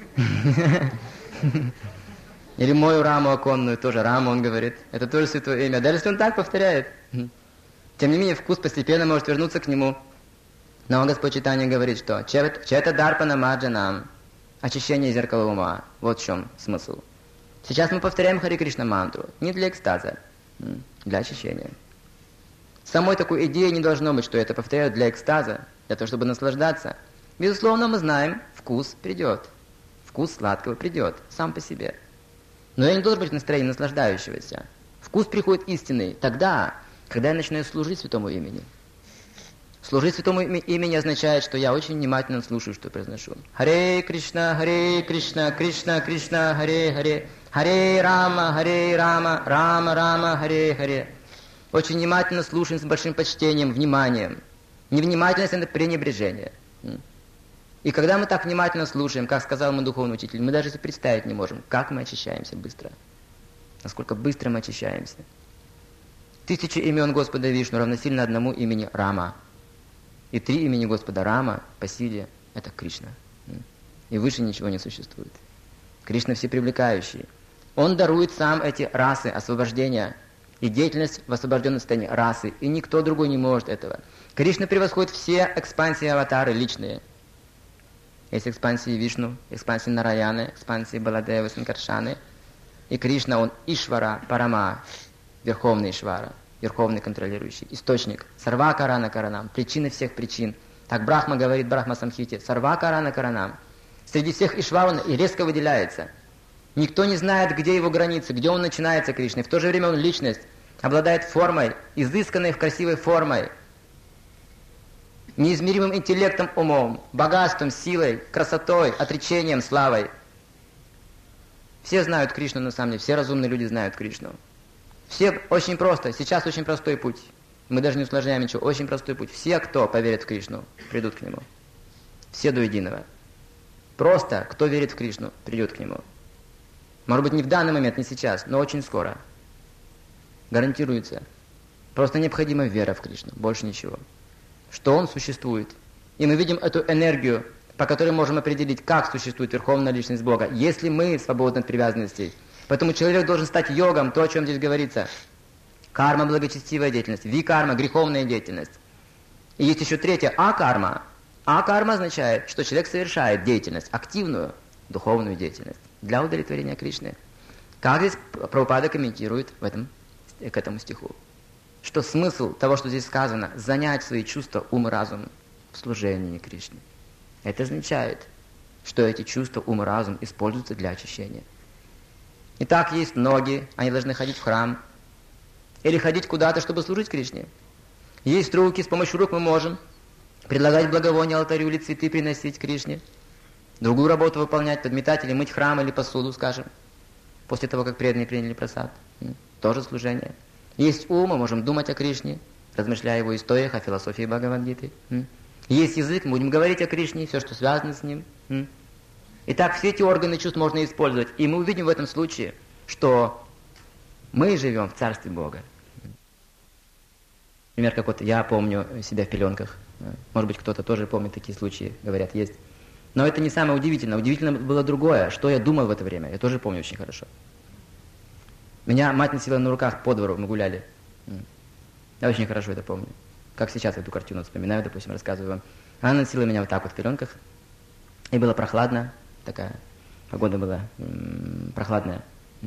Или мою раму оконную, тоже раму он говорит. Это тоже святое имя. Даже если он так повторяет. Тем не менее, вкус постепенно может вернуться к нему. Но Господь Чайтанья говорит, что «Чета дарпана маджанам» — очищение зеркала ума. Вот в чем смысл. Сейчас мы повторяем Хари Кришна мантру. Не для экстаза, для очищения. Самой такой идеи не должно быть, что это повторяют для экстаза, для того, чтобы наслаждаться. Безусловно, мы знаем, вкус придет. Вкус сладкого придет, сам по себе. Но я не должен быть в настроении наслаждающегося. Вкус приходит истинный тогда, когда я начинаю служить святому имени. Служить святому имени означает, что я очень внимательно слушаю, что произношу. Харе Кришна, Кришна Кришна, Харе Харе, Харе Рама, Рама Рама, Харе Харе. Очень внимательно слушаем с большим почтением, вниманием. Невнимательность — это пренебрежение. И когда мы так внимательно слушаем, как сказал мой духовный учитель, мы даже себе представить не можем, как мы очищаемся быстро. Насколько быстро мы очищаемся. 1000 имен Господа Вишну равносильно одному имени Рама. И 3 имени Господа Рама по силе — это Кришна. И выше ничего не существует. Кришна всепривлекающий. Он дарует сам эти расы освобождения и деятельность в освобожденном состоянии расы. И никто другой не может этого. Кришна превосходит все экспансии аватары личные. Есть экспансии Вишну, экспансии Нараяны, экспансии Баладевы, Санкаршаны. И Кришна, он Ишвара, Парама, верховный Ишвара, верховный контролирующий, источник. Сарва Карана Каранам, причина всех причин. Так Брахма говорит, Брахма Самхите, Сарва Карана Каранам. Среди всех Ишвар он и резко выделяется. Никто не знает, где его границы, где он начинается, Кришна. В то же время он личность, обладает формой, изысканной в красивой формой. неизмеримым интеллектом, умом, богатством, силой, красотой, отречением, славой. Все знают Кришну на самом деле, все разумные люди знают Кришну. Все очень просто, сейчас очень простой путь. Мы даже не усложняем ничего, очень простой путь. Все, кто поверит в Кришну, придут к Нему. Все до единого. Просто, кто верит в Кришну, придет к Нему. Может быть, не в данный момент, не сейчас, но очень скоро. Гарантируется. Просто необходима вера в Кришну, больше ничего. Что Он существует. И мы видим эту энергию, по которой можем определить, как существует Верховная Личность Бога, если мы свободны от привязанностей. Поэтому человек должен стать йогом, то, о чем здесь говорится. Карма – благочестивая деятельность, викарма – греховная деятельность. И есть еще третья – акарма. Акарма означает, что человек совершает деятельность, активную, духовную деятельность для удовлетворения Кришны. Как здесь Прабхупада комментирует к этому стиху? Что смысл того, что здесь сказано, занять свои чувства, ум и разум в служении Кришне. Это означает, что эти чувства, ум и разум используются для очищения. Итак, есть ноги, они должны ходить в храм. Или ходить куда-то, чтобы служить Кришне. Есть руки, с помощью рук мы можем предлагать благовония алтарю или цветы приносить Кришне. Другую работу выполнять, подметать или мыть храм или посуду, скажем. После того, как преданные приняли прасад. Тоже служение. Есть ум, мы можем думать о Кришне, размышляя о его историях, о философии Бхагавад-гиты. Есть язык, мы будем говорить о Кришне, все, что связано с ним. Итак, все эти органы чувств можно использовать. И мы увидим в этом случае, что мы живем в Царстве Бога. Например, как вот я помню себя в пеленках. Может быть, кто-то тоже помнит такие случаи, говорят, есть. Но это не самое удивительное. Удивительно было другое, что я думал в это время. Я тоже помню очень хорошо. Меня мать носила на руках по двору, мы гуляли. Я очень хорошо это помню. Как сейчас эту картину вспоминаю, допустим, рассказываю вам. Она носила меня вот так вот в пеленках. И было прохладно. Такая погода была прохладная.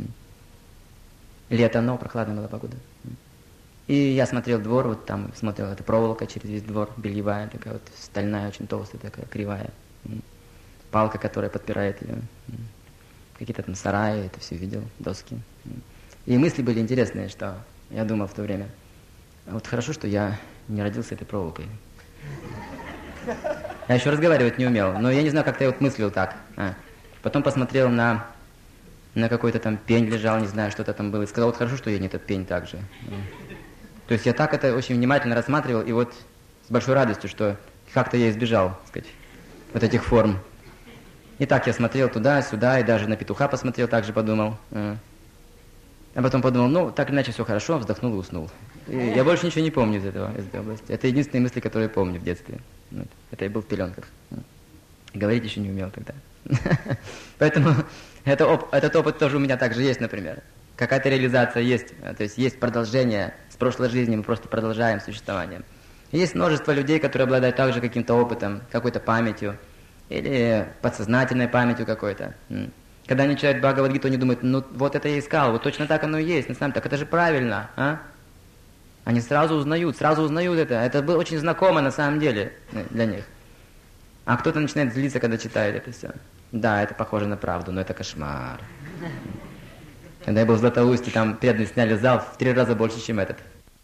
Лето, но прохладная была погода. И я смотрел двор, вот там смотрел, эта проволока через весь двор, бельевая, такая вот стальная, очень толстая, такая кривая. Палка, которая подпирает ее. Какие-то там сараи, это все видел, доски. И мысли были интересные, что я думал в то время. Вот хорошо, что я не родился этой проволокой. Я еще разговаривать не умел, но я не знаю, как-то я вот мыслил так. Потом посмотрел на какой-то там пень лежал, не знаю, что-то там было, и сказал, вот хорошо, что я не этот пень так же. То есть я так это очень внимательно рассматривал, и вот с большой радостью, что как-то я избежал, так сказать, вот этих форм. И так я смотрел туда-сюда, и даже на петуха посмотрел, так же подумал. А потом подумал, ну, так или иначе все хорошо, вздохнул и уснул. И я больше ничего не помню из этой области. Это единственные мысли, которые я помню в детстве. Вот. Это я был в пеленках. Говорить еще не умел тогда. Поэтому этот опыт тоже у меня также есть, например. Какая-то реализация есть, то есть есть продолжение с прошлой жизни, мы просто продолжаем существование. Есть множество людей, которые обладают также каким-то опытом, какой-то памятью, или подсознательной памятью какой-то. Когда они читают Бхагавад-гиту, они думают, ну вот это я искал, вот точно так оно и есть, на самом деле, так это же правильно, а? Они сразу узнают это было очень знакомо на самом деле для них. А кто-то начинает злиться, когда читает это все. Да, это похоже на правду, но это кошмар. Когда я был в Златоусте, там преданные сняли зал в 3 раза больше, чем этот.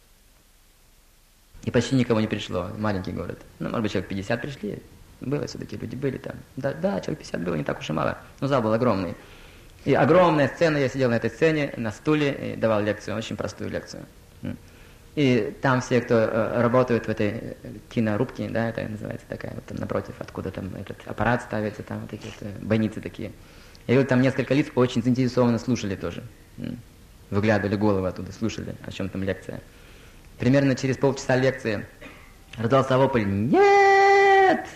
И почти никого не пришло, маленький город. Ну, может быть, человек 50 пришли. Было все-таки, люди были там. Да, человек 50 было, не так уж и мало. Но зал был огромный. И огромная сцена, я сидел на этой сцене, на стуле, и давал лекцию, очень простую лекцию. И там все, кто работают в этой кинорубке, да, это называется такая, вот там напротив, откуда там этот аппарат ставится, там вот такие вот бойницы такие. И вот там несколько лиц очень заинтересованно слушали тоже. Выглядывали головы оттуда, слушали, о чем там лекция. Примерно через полчаса лекции раздался вопль «Нет!».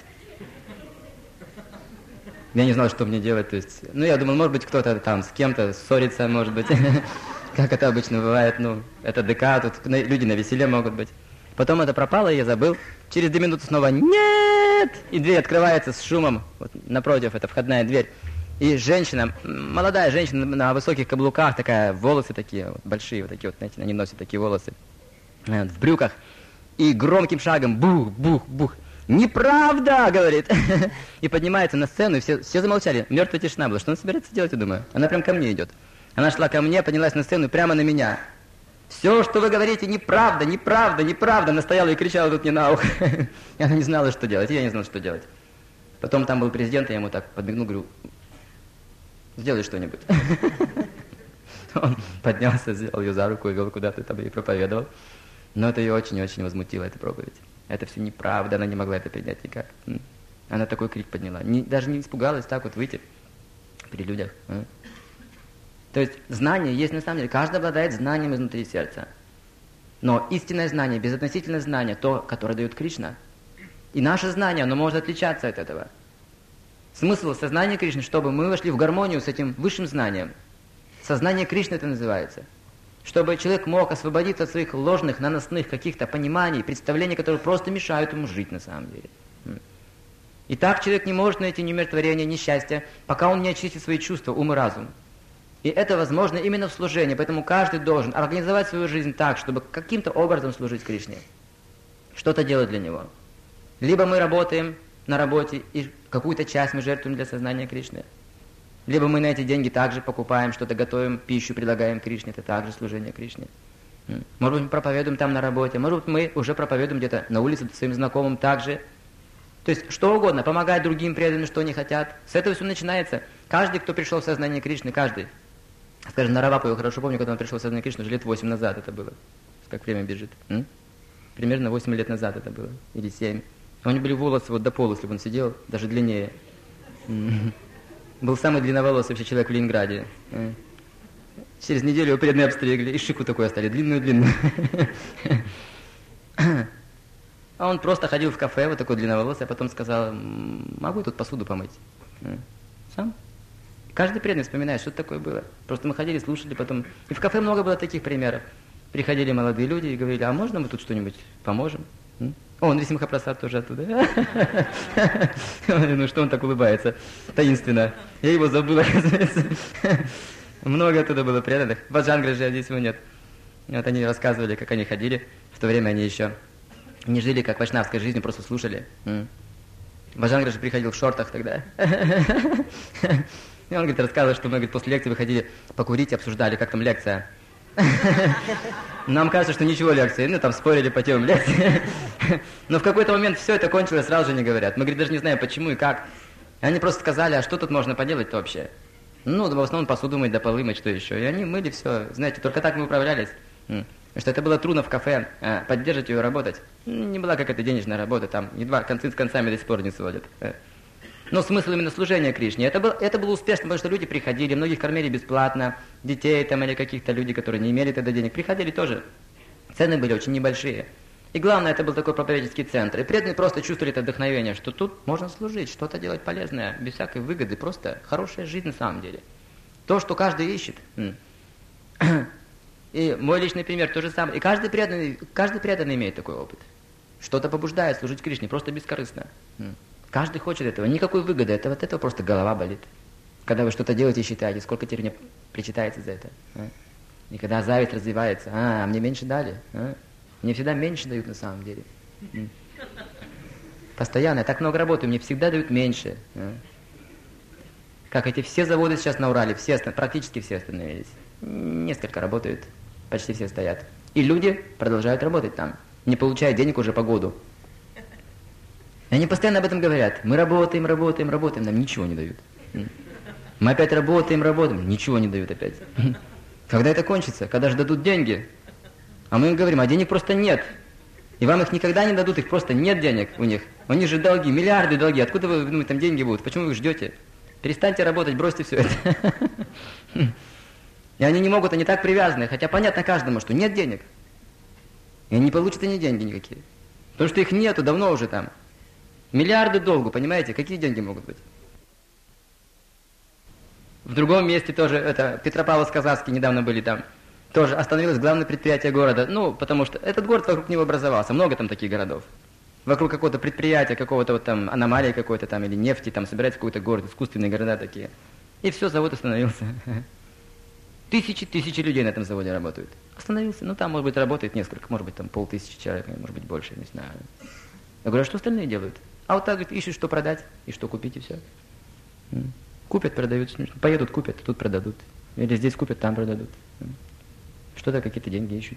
Я не знал, что мне делать, то есть, я думал, может быть, кто-то там с кем-то ссорится, может быть, как это обычно бывает, это ДК, тут люди на веселе могут быть. Потом это пропало, и я забыл. Через 2 минуты снова «Нет!». И дверь открывается с шумом, вот напротив, это входная дверь. И женщина, молодая женщина на высоких каблуках, такая, волосы такие, вот, большие, вот такие вот, знаете, они носят такие волосы, в брюках, и громким шагом бух-бух-бух. «Неправда!» — говорит. И поднимается на сцену, и все замолчали. Мертвая тишина была. Что она собирается делать, я думаю? Она прям ко мне идет. Она шла ко мне, поднялась на сцену прямо на меня. Все, что вы говорите, неправда, неправда, неправда. Она стояла и кричала тут мне на ухо. И она не знала, что делать, и я не знал, что делать. Потом там был президент, я ему так подмигнул, говорю, сделай что-нибудь. Он поднялся, взял ее за руку и вел куда-то там и проповедовал. Но это ее очень-очень возмутило, эта проповедь. Это все неправда, она не могла это принять никак. Она такой крик подняла. Даже не испугалась так вот выйти при людях. То есть знание есть на самом деле. Каждый обладает знанием изнутри сердца. Но истинное знание, безотносительное знание, то, которое дает Кришна. И наше знание, оно может отличаться от этого. Смысл сознания Кришны, чтобы мы вошли в гармонию с этим высшим знанием. Сознание Кришны это называется. Чтобы человек мог освободиться от своих ложных, наносных каких-то пониманий, представлений, которые просто мешают ему жить на самом деле. И так человек не может найти ни умиротворения, ни счастья, пока он не очистит свои чувства, ум и разум. И это возможно именно в служении, поэтому каждый должен организовать свою жизнь так, чтобы каким-то образом служить Кришне. Что-то делать для него. Либо мы работаем на работе, и какую-то часть мы жертвуем для сознания Кришны. Либо мы на эти деньги также покупаем, что-то готовим, пищу предлагаем Кришне, это также служение Кришне. Может быть, мы проповедуем там на работе, может быть, мы уже проповедуем где-то на улице своим знакомым также. То есть, что угодно, помогать другим преданным, что они хотят. С этого все начинается. Каждый, кто пришел в сознание Кришны, каждый. Скажем, Наравапа, я хорошо помню, когда он пришел в сознание Кришны, уже лет 8 назад это было. Как время бежит. Примерно 8 лет назад это было, или 7. У него были волосы вот до пола, если бы он сидел, даже длиннее. Был самый длинноволосый вообще человек в Ленинграде. Через неделю его преданные обстригли, и шику такой оставили, длинную-длинную. А он просто ходил в кафе, вот такой длинноволосый, а потом сказал, могу тут посуду помыть? Сам. Каждый преданный вспоминает, что такое было. Просто мы ходили, слушали потом. И в кафе много было таких примеров. Приходили молодые люди и говорили, а можно мы тут что-нибудь поможем? О, Нрисимха Прасад тоже оттуда. Ну что он так улыбается? Таинственно. Я его забыл, оказывается. Много оттуда было преданных. Баджангры же, здесь его нет. Вот они рассказывали, как они ходили. В то время они еще не жили как вайшнавской жизнью, просто слушали. Баджангра же приходил в шортах тогда. И он, говорит, рассказывал, что мы, говорит, после лекции выходили покурить и обсуждали, как там лекция. Нам кажется, что ничего лекции, ну там спорили по темам лекции. Но в какой-то момент все это кончилось, сразу же не говорят. Мы, говорит, даже не знаем, почему и как. И они просто сказали, а что тут можно поделать-то вообще? Ну, в основном посуду мыть, да полы мыть, что еще. И они мыли все. Знаете, только так мы управлялись. Что это было трудно в кафе, поддерживать ее, работать. Не была какая-то денежная работа, там едва концы с концами до сих пор не сводят. Но смысл именно служения Кришне. Это было успешно, потому что люди приходили, многих кормили бесплатно, детей там или каких-то людей, которые не имели тогда денег, приходили тоже. Цены были очень небольшие. И главное, это был такой проповеднический центр. И преданные просто чувствовали это вдохновение, что тут можно служить, что-то делать полезное, без всякой выгоды, просто хорошая жизнь на самом деле. То, что каждый ищет. И мой личный пример то же самое. И каждый преданный имеет такой опыт. Что-то побуждает служить Кришне, просто бескорыстно. Каждый хочет этого, никакой выгоды, это вот этого просто голова болит. Когда вы что-то делаете и считаете, сколько теперь мне причитается за это. И когда зависть развивается, мне меньше дали. Мне всегда меньше дают на самом деле. Постоянно, я так много работаю, мне всегда дают меньше. Как эти все заводы сейчас на Урале, практически все остановились. Несколько работают, почти все стоят. И люди продолжают работать там, не получая денег уже по году. И они постоянно об этом говорят. Мы работаем, нам ничего не дают. Мы опять работаем, ничего не дают опять. Когда это кончится? Когда же дадут деньги? А мы им говорим, а денег просто нет. И вам их никогда не дадут, их просто нет денег у них. У них же долги, миллиарды долги. Откуда вы думаете, там деньги будут? Почему вы их ждете? Перестаньте работать, бросьте все это. И они не могут, они так привязаны. Хотя понятно каждому, что нет денег. И они не получат они деньги никакие. Потому что их нету давно уже там. Миллиарды долгу, понимаете? Какие деньги могут быть? В другом месте тоже, Петропавловск-Казахский, недавно были там, тоже остановилось главное предприятие города. Ну, потому что этот город вокруг него образовался, много там таких городов. Вокруг какого-то предприятия, какого-то вот там аномалии какой-то там, или нефти, там собирается какой-то город, искусственные города такие. И все, завод остановился. Тысячи людей на этом заводе работают. Остановился, ну там, может быть, работает несколько, может быть, там 500 человек, может быть, больше, не знаю. Я говорю, а что остальные делают? А вот так, говорит, ищут, что продать и что купить, и все. Купят, продают, поедут, купят, тут продадут. Или здесь купят, там продадут. Что-то, какие-то деньги ищут.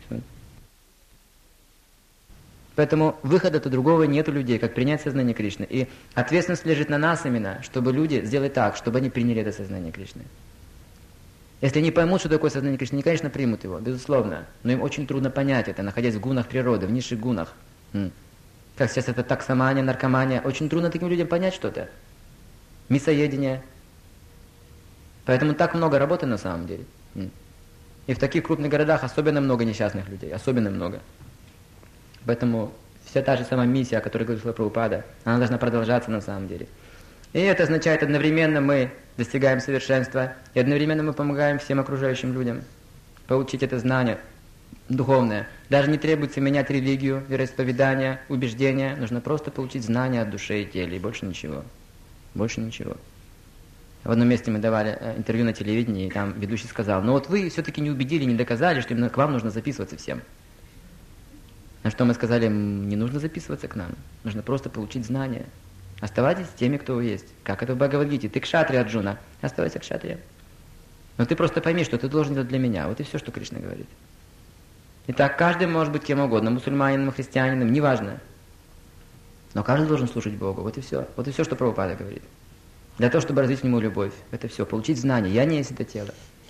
Поэтому выхода-то другого нет у людей, как принять сознание Кришны. И ответственность лежит на нас именно, чтобы люди сделать так, чтобы они приняли это сознание Кришны. Если они поймут, что такое сознание Кришны, они, конечно, примут его, безусловно. Но им очень трудно понять это, находясь в гунах природы, в низших гунах. Как сейчас это таксомания, наркомания. Очень трудно таким людям понять что-то. Мясоедение. Поэтому так много работы на самом деле. И в таких крупных городах особенно много несчастных людей. Особенно много. Поэтому вся та же самая миссия, о которой говорила Прабхупада, она должна продолжаться на самом деле. И это означает, одновременно мы достигаем совершенства, и одновременно мы помогаем всем окружающим людям получить это знание духовное. Даже не требуется менять религию, вероисповедание, убеждения. Нужно просто получить знания от души и тела, и больше ничего. Больше ничего. В одном месте мы давали интервью на телевидении, и там ведущий сказал: ну вот вы все-таки не убедили, не доказали, что именно к вам нужно записываться всем. На что мы сказали: не нужно записываться к нам, нужно просто получить знания. Оставайтесь теми, кто вы есть. Как это в Бхагавад-гите. Ты кшатрия, Арджуна, оставайся кшатрием. Но ты просто пойми, что ты должен делать для меня. Вот и все, что Кришна говорит. Итак, каждый может быть кем угодно, мусульманином, христианином, неважно. Но каждый должен служить Богу. Вот и все. Вот и все, что Прабхупада говорит. Для того, чтобы развить к нему любовь. Это все. Получить знания. Я не есть это тело.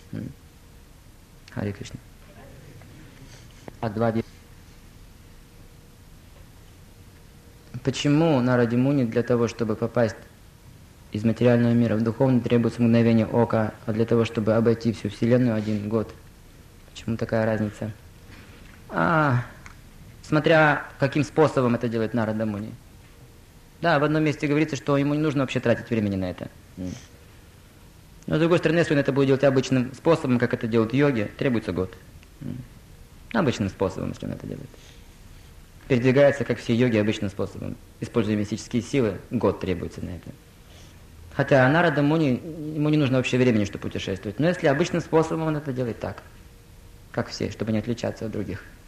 Харе Кришна. Почему Нараде Муни для того, чтобы попасть из материального мира в духовный, требуется мгновение ока, а для того, чтобы обойти всю Вселенную, 1 год? Почему такая разница? Смотря каким способом это делает Нарада Муни. Да, в одном месте говорится, что ему не нужно вообще тратить времени на это. Но с другой стороны, если он это будет делать обычным способом, как это делают йоги, требуется год. Обычным способом, если он это делает. Передвигается, как все йоги, обычным способом. Используя мистические силы, год требуется на это. Хотя Нарада Муни, ему не нужно вообще времени, чтобы путешествовать. Но если обычным способом, он это делает так. Как все, чтобы не отличаться от других.